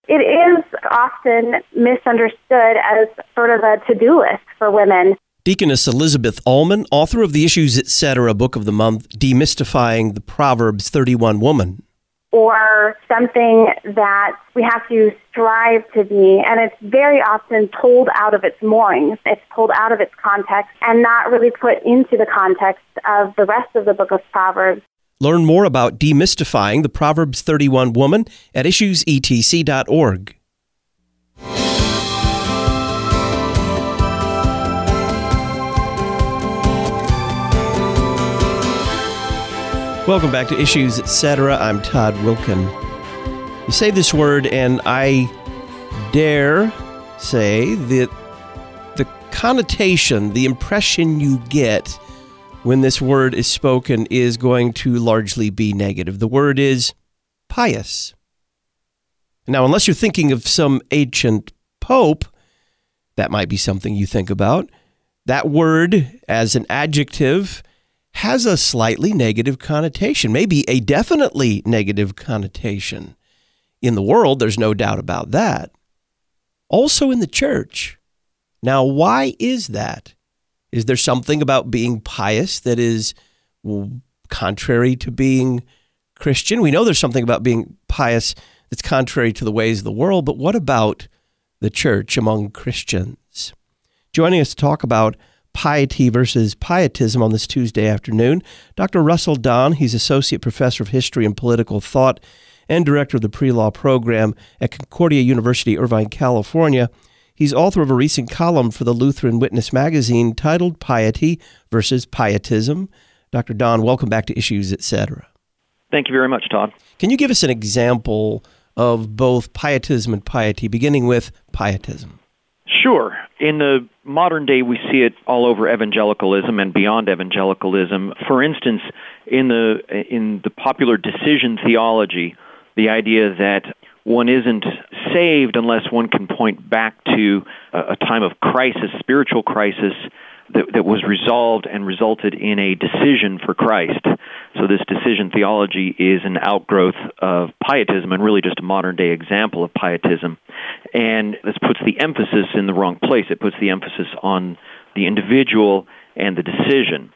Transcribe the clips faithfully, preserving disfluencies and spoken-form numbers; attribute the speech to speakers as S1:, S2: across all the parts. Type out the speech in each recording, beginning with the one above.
S1: It is often misunderstood as sort of a to-do list for women.
S2: Deaconess Elizabeth Ullman, author of the Issues Etc. Book of the Month, Demystifying the Proverbs thirty-one Woman.
S1: Or something that we have to strive to be, and it's very often pulled out of its moorings. It's pulled out of its context and not really put into the context of the rest of the book of Proverbs.
S2: Learn more about demystifying the Proverbs thirty-one Woman at issues e t c dot org. Welcome back to Issues Etc. I'm Todd Wilken. You say this word, and I dare say that the connotation, the impression you get when this word is spoken is going to largely be negative. The word is pious. Now, unless you're thinking of some ancient pope, that might be something you think about. That word, as an adjective, has a slightly negative connotation, maybe a definitely negative connotation. In the world, there's no doubt about that. Also in the church. Now, why is that? Is there something about being pious that is contrary to being Christian? We know there's something about being pious that's contrary to the ways of the world, but what about the church among Christians? Joining us to talk about piety versus pietism on this Tuesday afternoon, Doctor Russell Don. He's Associate Professor of History and Political Thought and Director of the Pre-Law Program at Concordia University, Irvine, California. He's author of a recent column for the Lutheran Witness magazine titled Piety versus Pietism. Doctor Don, welcome back to Issues Etc.
S3: Thank you very much, Todd.
S2: Can you give us an example of both pietism and piety, beginning with pietism?
S3: Sure. In the modern day, we see it all over evangelicalism and beyond evangelicalism. For instance, in the in the popular decision theology, the idea that one isn't saved unless one can point back to a, a time of crisis, spiritual crisis, that, that was resolved and resulted in a decision for Christ. So this decision theology is an outgrowth of pietism and really just a modern-day example of pietism. And this puts the emphasis in the wrong place. It puts the emphasis on the individual and the decision.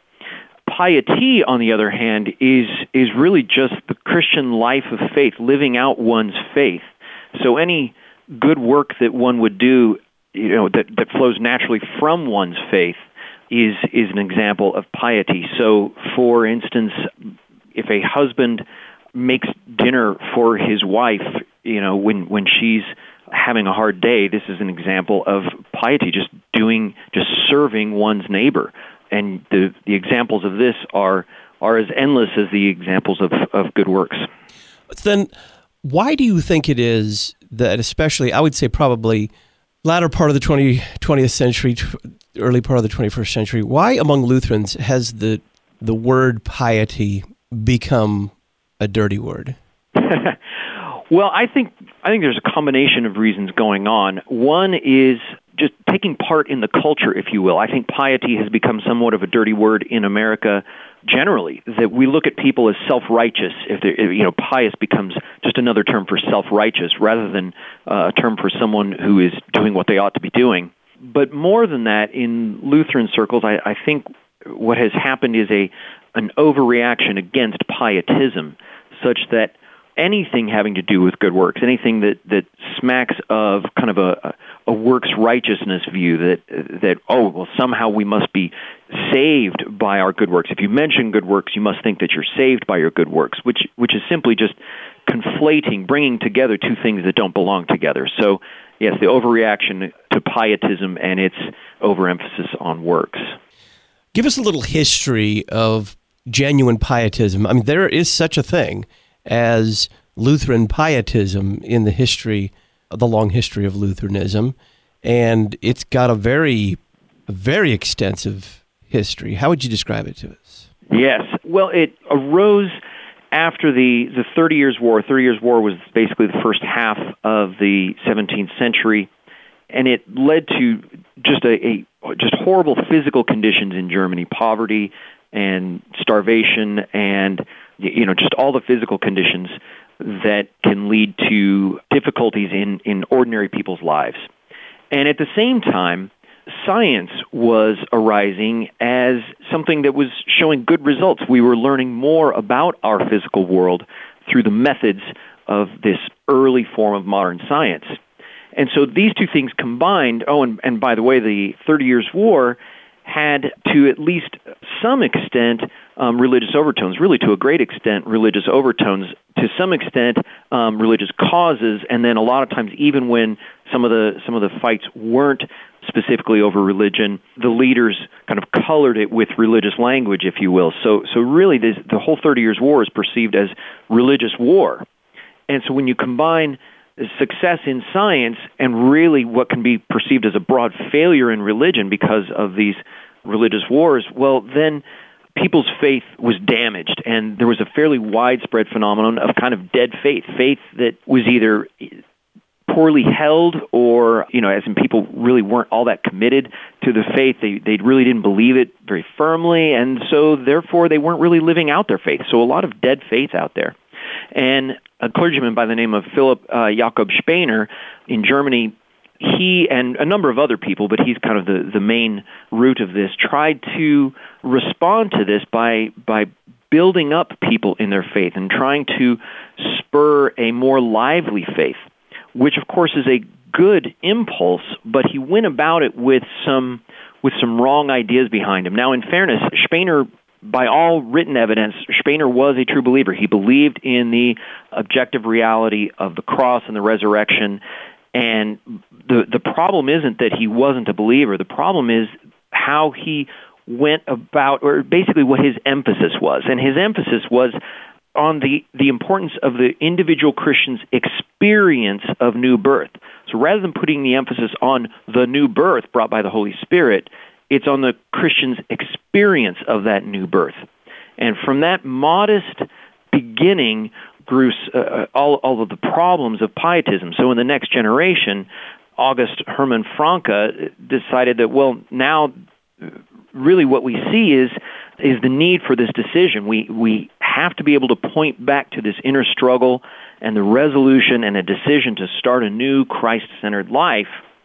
S3: Piety, on the other hand, is is really just the Christian life of faith, living out one's faith. So any good work that one would do, you know, that, that flows naturally from one's faith is is an example of piety. So, for instance, if a husband makes dinner for his wife, you know, when when she's having a hard day, this is an example of piety, just doing, just serving one's neighbor. And the, the examples of this are are as endless as the examples of, of good works.
S2: Then why do you think it is that, especially, I would say probably latter part of the twentieth century, early part of the twenty-first century, why among Lutherans has the the word piety become a dirty word?
S3: Well, I think I think there's a combination of reasons going on. One is just taking part in the culture, if you will. I think piety has become somewhat of a dirty word in America generally, that we look at people as self-righteous. If, if you know, pious becomes just another term for self-righteous rather than uh, a term for someone who is doing what they ought to be doing. But more than that, in Lutheran circles, I, I think what has happened is a an overreaction against pietism, such that anything having to do with good works, anything that, that smacks of kind of a, a works righteousness view, that, that, oh, well, somehow we must be saved by our good works. If you mention good works, you must think that you're saved by your good works, which which is simply just conflating, bringing together two things that don't belong together. So, yes, the overreaction to pietism and its overemphasis on works.
S2: Give us a little history of genuine pietism. I mean, there is such a thing as Lutheran pietism in the history, the long history of Lutheranism, and it's got a very, a very extensive history. How would you describe it to us?
S3: Yes. Well, it arose after the, the Thirty Years' War. Thirty Years' War was basically the first half of the seventeenth century, and it led to just a, a just horrible physical conditions in Germany, poverty and starvation and, you know, just all the physical conditions that can lead to difficulties in, in ordinary people's lives. And at the same time, science was arising as something that was showing good results. We were learning more about our physical world through the methods of this early form of modern science. And so these two things combined, oh, and, and by the way, the Thirty Years' War had, to at least some extent, um, religious overtones, really to a great extent, religious overtones, to some extent, um, religious causes, and then a lot of times, even when some of the some of the fights weren't specifically over religion, the leaders kind of colored it with religious language, if you will. So, so really, this, the whole Thirty Years' War is perceived as religious war. And so when you combine success in science and really what can be perceived as a broad failure in religion because of these religious wars, well, then people's faith was damaged, and there was a fairly widespread phenomenon of kind of dead faith, faith that was either poorly held or, you know, as in people really weren't all that committed to the faith. They, they really didn't believe it very firmly, and so therefore they weren't really living out their faith. So a lot of dead faith out there. And a clergyman by the name of Philip uh, Jakob Spener in Germany, he and a number of other people, but he's kind of the, the main root of this, tried to respond to this by by building up people in their faith and trying to spur a more lively faith, which of course is a good impulse, but he went about it with some with some wrong ideas behind him. Now, in fairness, Spener, by all written evidence, Spener was a true believer. He believed in the objective reality of the cross and the resurrection. And the the problem isn't that he wasn't a believer. The problem is how he went about, or basically what his emphasis was. And his emphasis was on the, the importance of the individual Christian's experience of new birth. So rather than putting the emphasis on the new birth brought by the Holy Spirit, it's on the Christian's experience of that new birth. And from that modest beginning grew uh, all, all of the problems of pietism. So in the next generation, August Hermann Francke decided that, well, now really what we see is is the need for this decision. We we have to be able to point back to this inner struggle and the resolution and a decision to start a new Christ-centered life.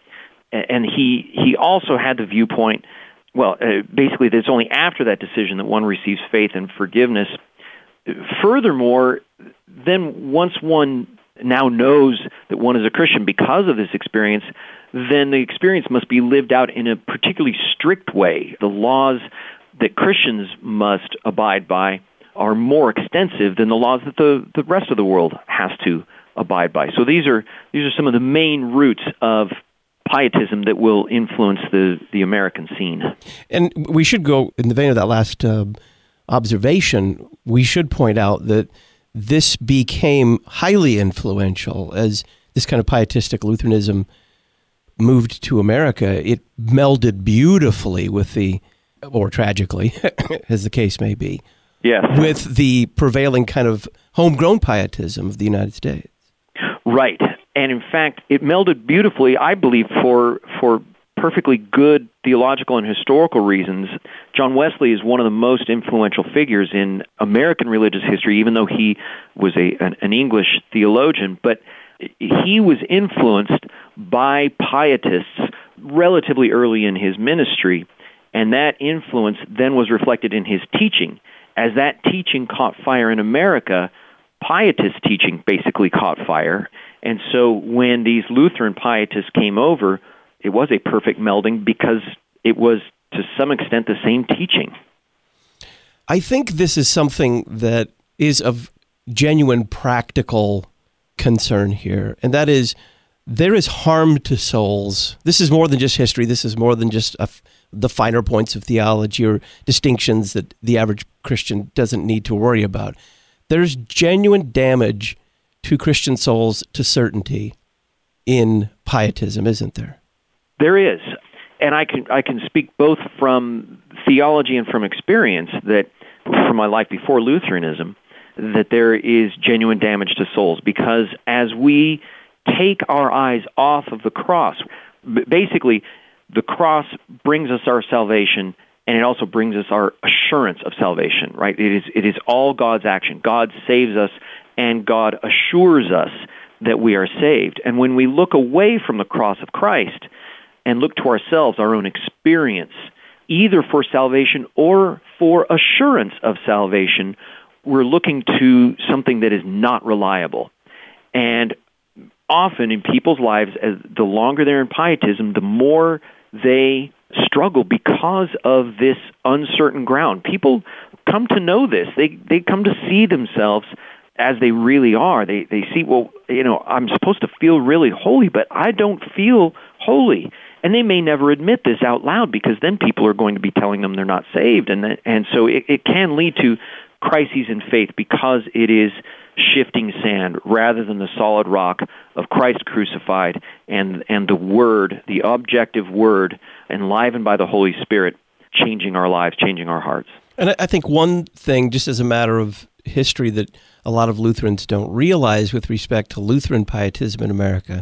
S3: And he he also had the viewpoint, well, uh, basically that it's only after that decision that one receives faith and forgiveness. Furthermore, then once one now knows that one is a Christian because of this experience, then the experience must be lived out in a particularly strict way. The laws that Christians must abide by are more extensive than the laws that the, the rest of the world has to abide by. So these are these are some of the main roots of pietism that will influence the, the American scene.
S2: And we should go, in the vein of that last uh, observation, we should point out that this became highly influential as this kind of pietistic Lutheranism moved to America. It melded beautifully with the, or tragically, as the case may be,
S3: yes,
S2: with the prevailing kind of homegrown pietism of the United States.
S3: Right. And in fact, it melded beautifully, I believe, for for perfectly good theological and historical reasons. John Wesley is one of the most influential figures in American religious history, even though he was a an, an English theologian. But he was influenced by pietists relatively early in his ministry, and that influence then was reflected in his teaching. As that teaching caught fire in America, pietist teaching basically caught fire. And so when these Lutheran pietists came over, it was a perfect melding because it was, to some extent, the same teaching.
S2: I think this is something that is of genuine practical concern here, and that is there is harm to souls. This is more than just history. This is more than just a, the finer points of theology or distinctions that the average Christian doesn't need to worry about. There's genuine damage to Christian souls to certainty in pietism, isn't there?
S3: There is. And I can I can speak both from theology and from experience that from my life before Lutheranism, that there is genuine damage to souls, because as we take our eyes off of the cross, basically the cross brings us our salvation, and it also brings us our assurance of salvation, right? It is it is all God's action. God saves us, and God assures us that we are saved. And when we look away from the cross of Christ and look to ourselves, our own experience, either for salvation or for assurance of salvation, we're looking to something that is not reliable. And often in people's lives, as the longer they're in pietism, the more they struggle because of this uncertain ground. People come to know this. They they come to see themselves as they really are. They they see, well, you know, I'm supposed to feel really holy, but I don't feel holy. And they may never admit this out loud, because then people are going to be telling them they're not saved. And and so it, it can lead to crises in faith, because it is shifting sand rather than the solid rock of Christ crucified and and the Word, the objective Word, enlivened by the Holy Spirit, changing our lives, changing our hearts.
S2: And I think one thing, just as a matter of history, that a lot of Lutherans don't realize with respect to Lutheran pietism in America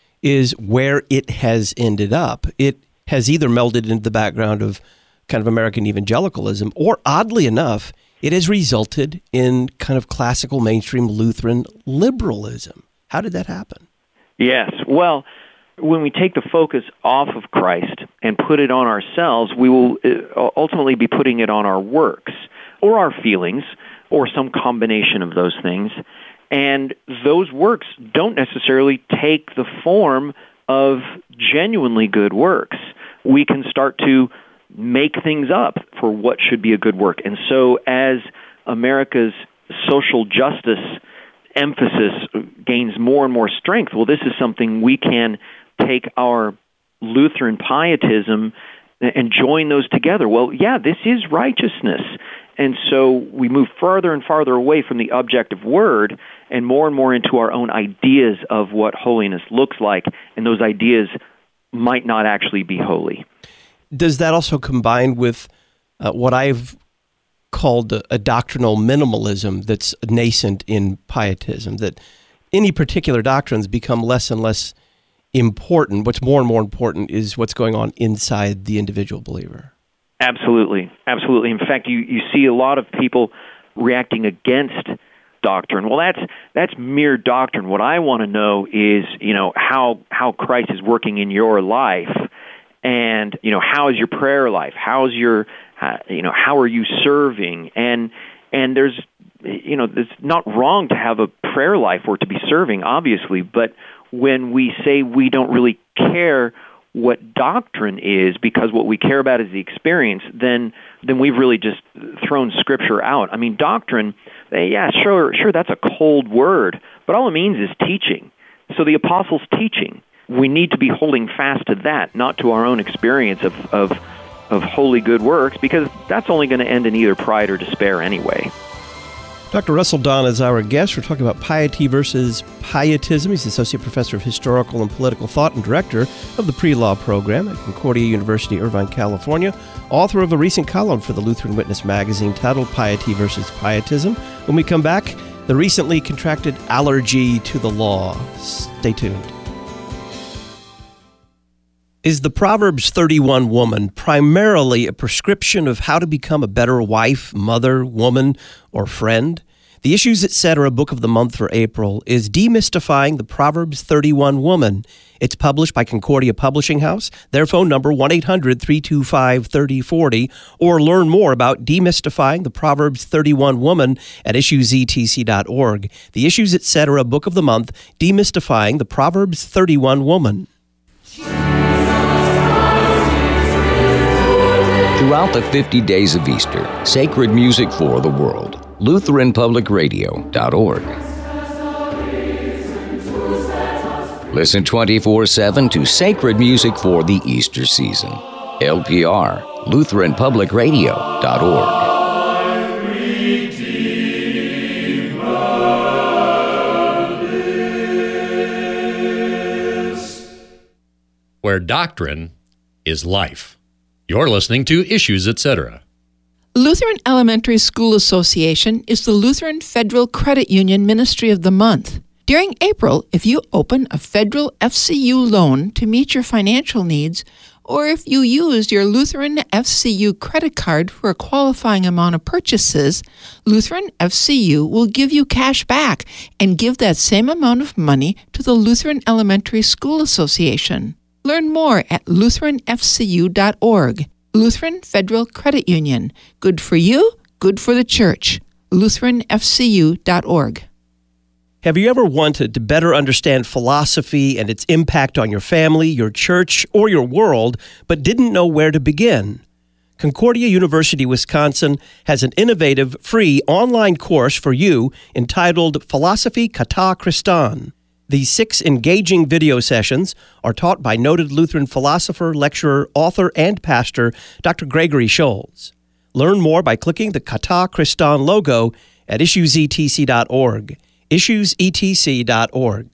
S2: is where it has ended up. It has either melded into the background of kind of American evangelicalism, or oddly enough, it has resulted in kind of classical mainstream Lutheran liberalism. How did that happen?
S3: Yes. Well, when we take the focus off of Christ and put it on ourselves, we will ultimately be putting it on our works or our feelings or some combination of those things. And those works don't necessarily take the form of genuinely good works. We can start to make things up for what should be a good work. And so as America's social justice emphasis gains more and more strength, well, this is something we can take our Lutheran pietism and join those together. Well, yeah, this is righteousness. And so we move farther and farther away from the objective Word and more and more into our own ideas of what holiness looks like, and those ideas might not actually be holy.
S2: Does that also combine with uh, what I've called a, a doctrinal minimalism that's nascent in pietism, that any particular doctrines become less and less important? What's more and more important is what's going on inside the individual believer.
S3: Absolutely. Absolutely. In fact, you, you see a lot of people reacting against doctrine. Well, that's that's mere doctrine. What I want to know is, you know, how how Christ is working in your life, and, you know, how is your prayer life? How's your, uh, you know, how are you serving? And and there's, you know, it's not wrong to have a prayer life or to be serving, obviously, but when we say we don't really care what doctrine is, because what we care about is the experience, then then we've really just thrown Scripture out. I mean, doctrine, yeah, sure, sure, that's a cold word, but all it means is teaching. So the apostles' teaching, we need to be holding fast to that, not to our own experience of of, of holy good works, because that's only going to end in either pride or despair anyway.
S2: Doctor Russell Don is our guest. We're talking about piety versus pietism. He's Associate Professor of Historical and Political Thought and Director of the Pre-Law Program at Concordia University, Irvine, California. Author of a recent column for the Lutheran Witness magazine titled Piety versus Pietism. When we come back, the recently contracted allergy to the law. Stay tuned. Is the Proverbs thirty-one woman primarily a prescription of how to become a better wife, mother, woman, or friend? The Issues Etc. Book of the Month for April is Demystifying the Proverbs thirty-one Woman. It's published by Concordia Publishing House. Their phone number, one eight hundred, three two five, three oh four oh, or learn more about Demystifying the Proverbs thirty-one Woman at issues e t c dot org. The Issues Etc. Book of the Month, Demystifying the Proverbs thirty-one Woman.
S4: Throughout the fifty days of Easter, sacred music for the world. Lutheran Public Radio dot org. Listen twenty-four seven to sacred music for the Easter season. L P R, Lutheran Public Radio dot org.
S5: Where doctrine is life. You're listening to Issues Etc.
S6: Lutheran Elementary School Association is the Lutheran Federal Credit Union Ministry of the Month. During April, if you open a federal F C U loan to meet your financial needs, Or if you used your Lutheran F C U credit card for a qualifying amount of purchases, Lutheran F C U will give you cash back and give that same amount of money to the Lutheran Elementary School Association. Learn more at lutheran f c u dot org. Lutheran Federal Credit Union. Good for you, good for the church. lutheran f c u dot org.
S2: Have you ever wanted to better understand philosophy and its impact on your family, your church, or your world, but didn't know where to begin? Concordia University, Wisconsin has an innovative, free online course for you entitled Philosophy Kata Christan. These six engaging video sessions are taught by noted Lutheran philosopher, lecturer, author, and pastor, Doctor Gregory Scholz. Learn more by clicking the Kata Christan logo at issues e t c dot org. issues e t c dot org.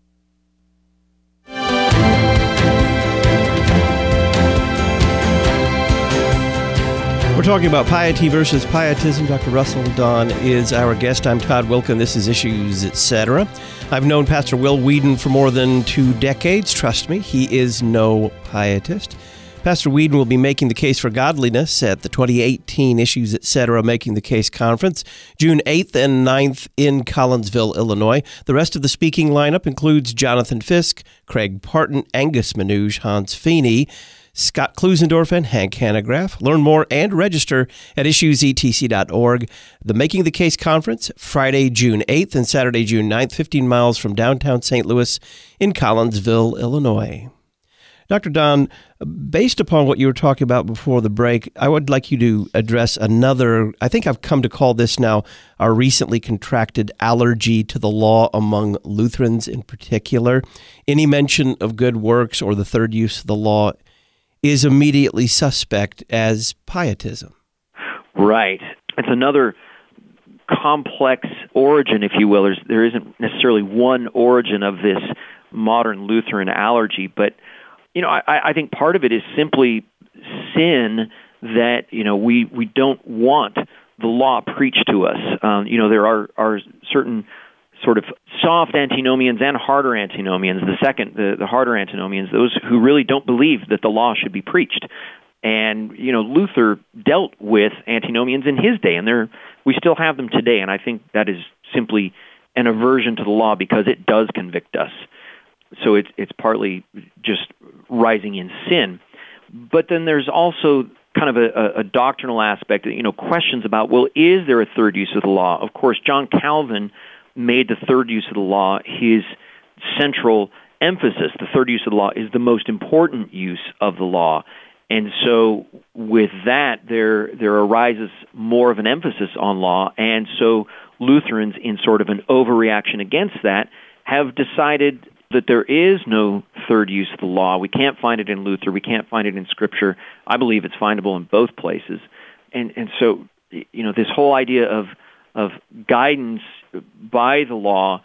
S2: We're talking about piety versus pietism. Doctor Russell Don is our guest. I'm Todd Wilken. This is Issues, et cetera. I've known Pastor Will Weedon for more than two decades. Trust me, he is no pietist. Pastor Weedon will be making the case for godliness at the twenty eighteen Issues, et cetera. Making the Case Conference, June eighth and ninth in Collinsville, Illinois. The rest of the speaking lineup includes Jonathan Fisk, Craig Parton, Angus Manouge, Hans Feeney, Scott Klusendorf, and Hank Hanegraaff. Learn more and register at issues e t c dot org. The Making the Case Conference, Friday, June eighth and Saturday, June ninth, fifteen miles from downtown Saint Louis in Collinsville, Illinois. Doctor Don, based upon what you were talking about before the break, I would like you to address another, I think I've come to call this now, our recently contracted allergy to the law among Lutherans in particular. Any mention of good works or the third use of the law is immediately suspect as pietism. Right.
S3: It's another complex origin, if you will. There's, there isn't necessarily one origin of this modern Lutheran allergy, but you know, I, I think part of it is simply sin that, you know, we, we don't want the law preached to us. Um, you know, there are, are certain sort of soft antinomians and harder antinomians, the second, the, the harder antinomians, those who really don't believe that the law should be preached. And, you know, Luther dealt with antinomians in his day, and there we still have them today, and I think that is simply an aversion to the law because it does convict us. So it's it's partly just rising in sin. But then there's also kind of a, a doctrinal aspect, you know, questions about, well, is there a third use of the law? Of course, John Calvin made the third use of the law his central emphasis. The third use of the law is the most important use of the law. And so with that, there there arises more of an emphasis on law. And so Lutherans, in sort of an overreaction against that, have decided that there is no third use of the law. We can't find it in Luther. We can't find it in Scripture. I believe it's findable in both places. And and so, you know, this whole idea of of guidance by the law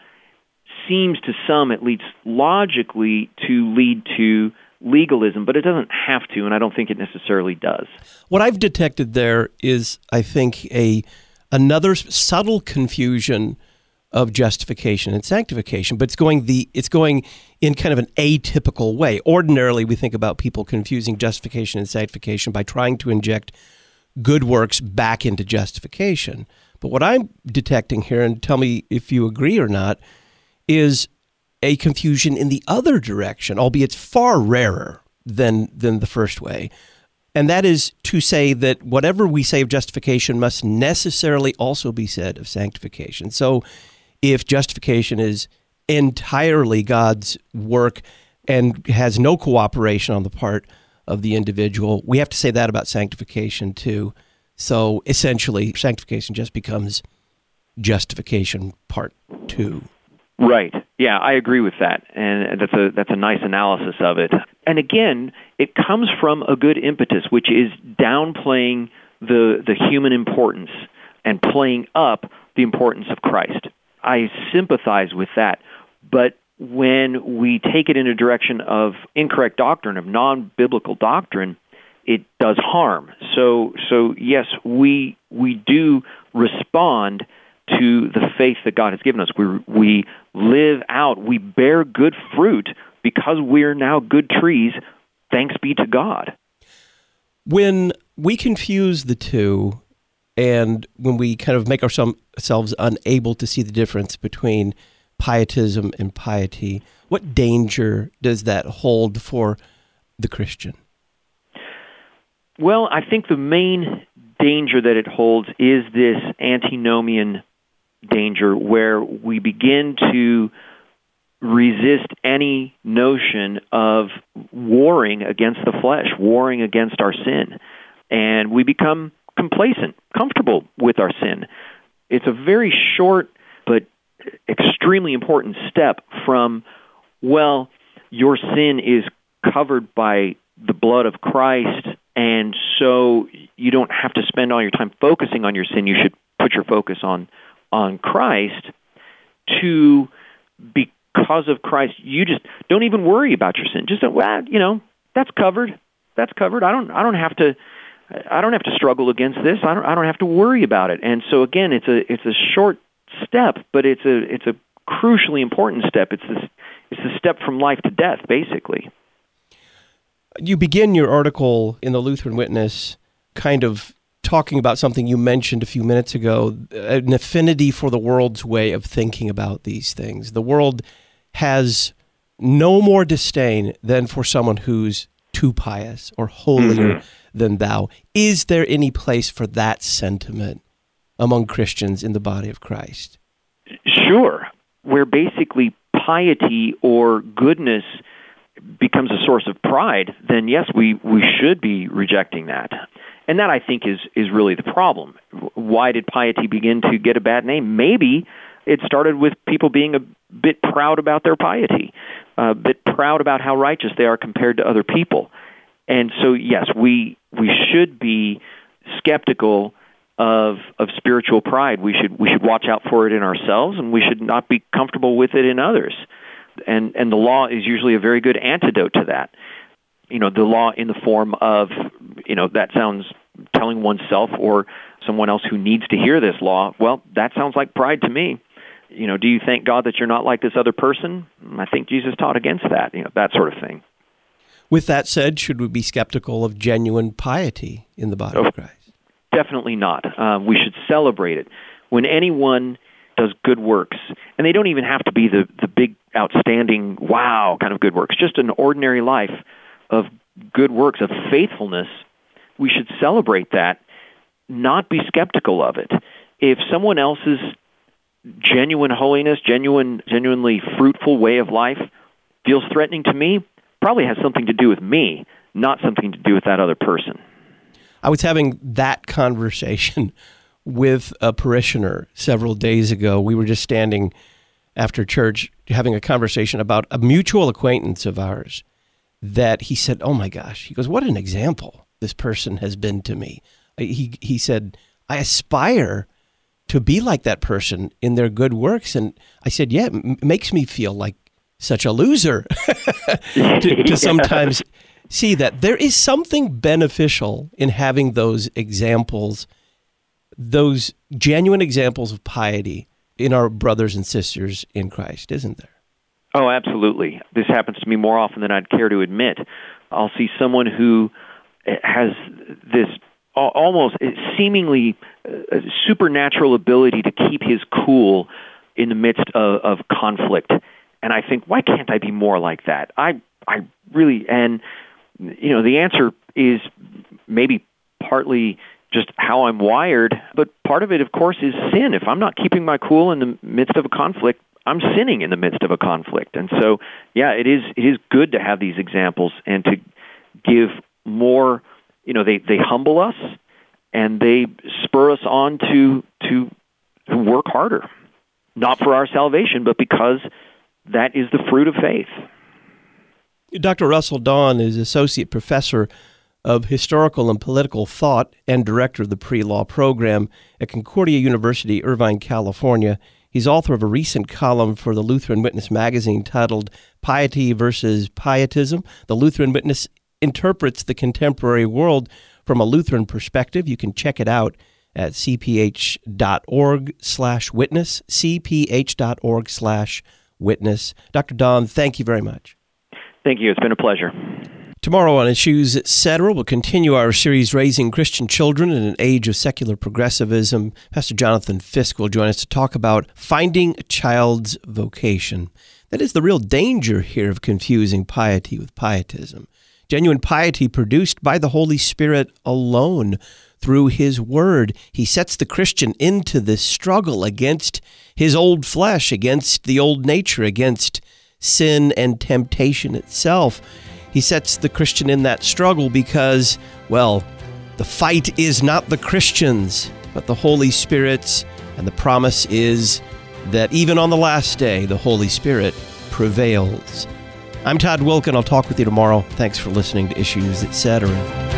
S3: seems to some, at least logically, to lead to legalism, but it doesn't have to, and I don't think it necessarily does.
S2: What I've detected there is, I think, a another subtle confusion of justification and sanctification, but it's going the it's going in kind of an atypical way. Ordinarily, we think about people confusing justification and sanctification by trying to inject good works back into justification. But what I'm detecting here, and tell me if you agree or not, is a confusion in the other direction, albeit far rarer than than the first way. And that is to say that whatever we say of justification must necessarily also be said of sanctification. So if justification is entirely God's work and has no cooperation on the part of the individual, we have to say that about sanctification too. So essentially, sanctification just becomes justification part two.
S3: Right. Yeah, I agree with that, and that's a that's a nice analysis of it. And again, it comes from a good impetus, which is downplaying the the human importance and playing up the importance of Christ. I sympathize with that, but when we take it in a direction of incorrect doctrine, of non-biblical doctrine, it does harm. So, so yes, we we do respond to the faith that God has given us. We we live out, we bear good fruit because we're now good trees thanks be to God.
S2: When we confuse the two, and when we kind of make ourselves unable to see the difference between pietism and piety, what danger does that hold for the Christian?
S3: Well, I think the main danger that it holds is this antinomian danger, where we begin to resist any notion of warring against the flesh, warring against our sin, and we become complacent, comfortable with our sin. It's a very short but extremely important step from, well, your sin is covered by the blood of Christ, and so you don't have to spend all your time focusing on your sin. You should put your focus on on Christ, to because of Christ, you just don't even worry about your sin. Just, well, you know, that's covered. That's covered. I don't I don't have to I don't have to struggle against this. I don't I don't have to worry about it. And so again, it's a it's a short step, but it's a it's a crucially important step. It's this it's the step from life to death, basically.
S2: You begin your article in the Lutheran Witness kind of talking about something you mentioned a few minutes ago, an affinity for the world's way of thinking about these things. The world has no more disdain than for someone who's too pious or holier mm-hmm. than thou. Is there any place for that sentiment among Christians in the body of Christ?
S3: Sure. Where basically piety or goodness becomes a source of pride, then yes, we, we should be rejecting that. And that, I think, is, is really the problem. Why did piety begin to get a bad name? Maybe it started with people being a bit proud about their piety, a bit proud about how righteous they are compared to other people. And so, yes, we we should be skeptical of of spiritual pride. We should we should watch out for it in ourselves, and we should not be comfortable with it in others. And and the law is usually a very good antidote to that. You know, the law in the form of, you know, that sounds telling oneself or someone else who needs to hear this law, well, that sounds like pride to me. You know, do you thank God that you're not like this other person? I think Jesus taught against that, you know, that sort of thing.
S2: With that said, should we be skeptical of genuine piety in the body oh, of Christ?
S3: Definitely not. Uh, we should celebrate it. When anyone does good works, and they don't even have to be the, the big, outstanding, wow kind of good works, just an ordinary life of good works, of faithfulness, we should celebrate that, not be skeptical of it. If someone else's genuine holiness, genuine, genuinely fruitful way of life feels threatening to me, probably has something to do with me, not something to do with that other person.
S2: I was having that conversation with a parishioner several days ago. We were just standing after church having a conversation about a mutual acquaintance of ours that he said, oh my gosh, he goes, what an example this person has been to me. He he said, I aspire to be like that person in their good works. And I said, yeah, it m- makes me feel like such a loser to, to sometimes see that. There is something beneficial in having those examples, those genuine examples of piety in our brothers and sisters in Christ, isn't there?
S3: Oh, absolutely. This happens to me more often than I'd care to admit. I'll see someone who has this almost seemingly supernatural ability to keep his cool in the midst of, of conflict. And I think, why can't I be more like that? I, I really, and, you know, the answer is maybe partly just how I'm wired, but part of it, of course, is sin. If I'm not keeping my cool in the midst of a conflict, I'm sinning in the midst of a conflict. And so, yeah, it is it is good to have these examples and to give more, you know, they, they humble us and they spur us on to, to to work harder, not for our salvation, but because that is the fruit of faith.
S2: Doctor Russell Dawn is Associate Professor of Historical and Political Thought and Director of the Pre-Law Program at Concordia University, Irvine, California. He's author of a recent column for the Lutheran Witness magazine titled Piety versus Pietism. The Lutheran Witness interprets the contemporary world from a Lutheran perspective. You can check it out at cph.org slash witness, cph.org slash witness. Doctor Dawn, thank you very much.
S3: Thank you. It's been a pleasure.
S2: Tomorrow on Issues, et cetera, we'll continue our series, Raising Christian Children in an Age of Secular Progressivism. Pastor Jonathan Fisk will join us to talk about finding a child's vocation. That is the real danger here of confusing piety with pietism. Genuine piety produced by the Holy Spirit alone through His Word. He sets the Christian into this struggle against his old flesh, against the old nature, against sin and temptation itself. He sets the Christian in that struggle because, well, the fight is not the Christians, but the Holy Spirit's, and the promise is that even on the last day, the Holy Spirit prevails. I'm Todd Wilken. I'll talk with you tomorrow. Thanks for listening to Issues, et cetera.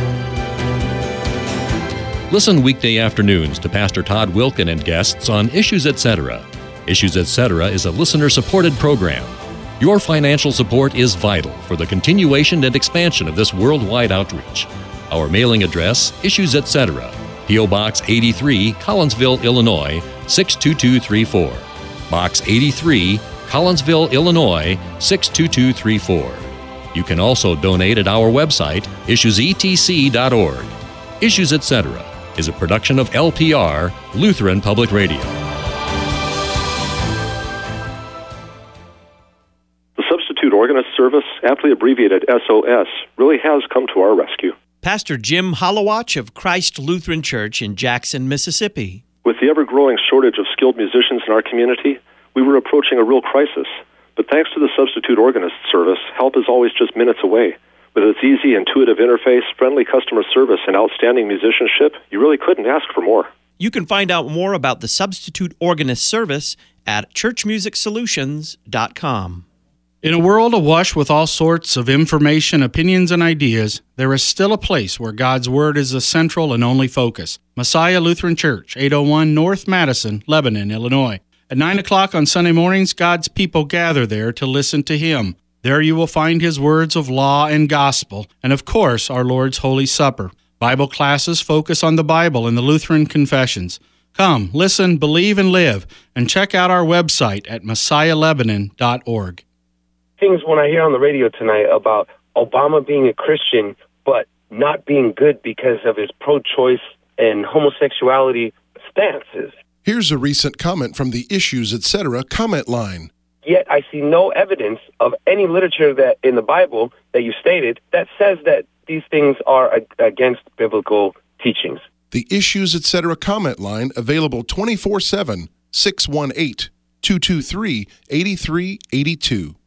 S5: Listen weekday afternoons to Pastor Todd Wilken and guests on Issues, et cetera. Issues, et cetera is a listener-supported program. Your financial support is vital for the continuation and expansion of this worldwide outreach. Our mailing address, Issues, et cetera. P O. Box eighty-three, Collinsville, Illinois, six two two three four. Box eighty-three, Collinsville, Illinois, six two two three four. You can also donate at our website, issues e t c dot org. Issues, et cetera is a production of L P R, Lutheran Public Radio.
S7: Organist Service, aptly abbreviated S O S, really has come to our rescue.
S2: Pastor Jim Hollowatch of Christ Lutheran Church in Jackson, Mississippi.
S7: With the ever-growing shortage of skilled musicians in our community, we were approaching a real crisis. But thanks to the Substitute Organist Service, help is always just minutes away. With its easy, intuitive interface, friendly customer service, and outstanding musicianship, you really couldn't ask for more.
S2: You can find out more about the Substitute Organist Service at church music solutions dot com.
S8: In a world awash with all sorts of information, opinions, and ideas, there is still a place where God's Word is the central and only focus. Messiah Lutheran Church, eight oh one North Madison, Lebanon, Illinois. At nine o'clock on Sunday mornings, God's people gather there to listen to Him. There you will find His words of law and gospel, and of course, our Lord's Holy Supper. Bible classes focus on the Bible and the Lutheran confessions. Come, listen, believe, and live, and check out our website at messiah lebanon dot org.
S9: Things when I hear on the radio tonight about Obama being a Christian but not being good because of his pro-choice and homosexuality stances.
S10: Here's a recent comment from the Issues, et cetera comment line.
S9: Yet I see no evidence of any literature that in the Bible that you stated that says that these things are a- against biblical teachings.
S10: The Issues, et cetera comment line available twenty-four seven, six one eight, two two three, eight three eight two.